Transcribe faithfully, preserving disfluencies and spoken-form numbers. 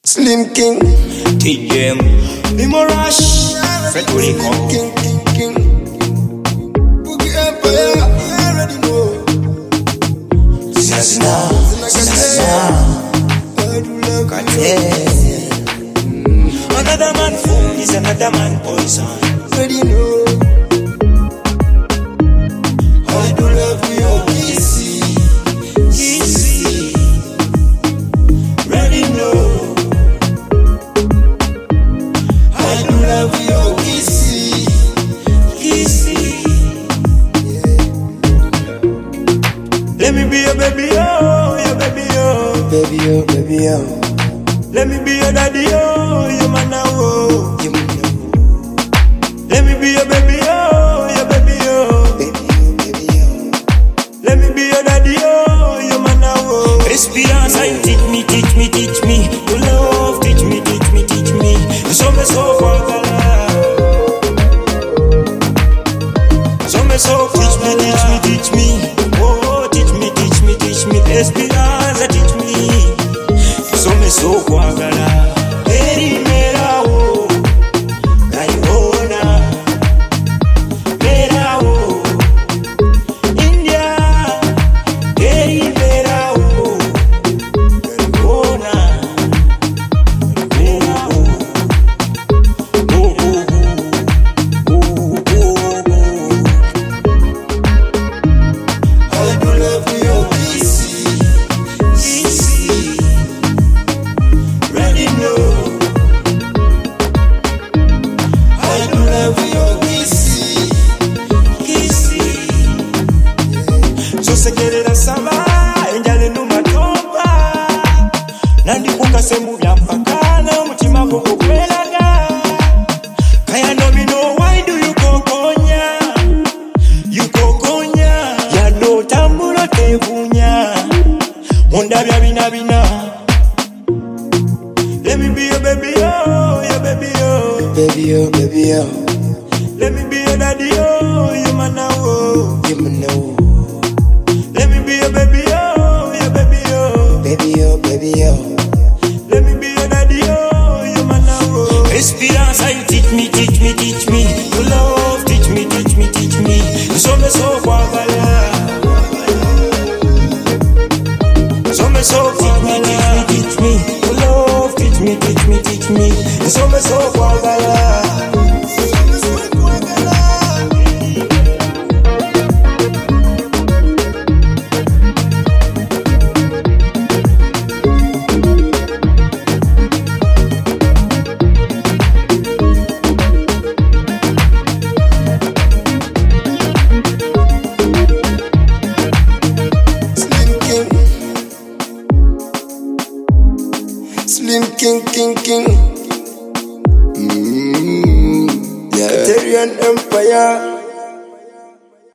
Slim King, T M, Limo Rush, Fred Rico, King, King, King, Boogie Empire, you already know. Zazna, Zazna, I do love Cartel. Another man fool is another man poison. you, already know. I do love you, oh, easy, Easy, ready know. I do love you, oh, easy, Easy. Let me be your baby, oh, your baby, oh. baby, oh, baby, oh, Let me be your daddy, oh, your man, oh. you know, Let me be your baby, oh, your baby, oh. baby, oh, baby, oh, Let me be your daddy, oh, your man, oh. Esperanza, you teach me, teach me, teach me. You love, teach me, teach me, teach me. You so me so kwagala. So me so teach me, teach me, teach me. Oh, teach me, teach me, teach me. Esperanza, teach me. So me so kwagala. Eri mera oh, Gaiona. Mera oh, India. Eri mera oh, Gaiona. Mera oh, oh oh oh, oh oh oh. I do love you, oh, easy, Easy, ready know. I do love you, oh, easy, Easy. So sekerera saba enjale numatomba nandi kukasembu bya mpakana omutima gwo gwelaga kaya no bino why do you go konya you go konya yado tambula tevunya munda bya bina bina. Let me be your baby, oh, your baby, oh. baby, oh, baby, oh, Let me be your daddy, oh, your man, oh. you know, Let me be your baby, oh, your baby, oh. baby, oh, baby, oh, Let me be your daddy, oh, your man, oh. Esperanza, you teach me, teach me, teach me. You love, teach me, teach me, teach me. You so me so kwagala. So me so teach me, teach me, teach me. You love, teach me, teach me, teach me. You so me so kwagala. Slim King, King, King. Mm, yeah. Tyrian Empire.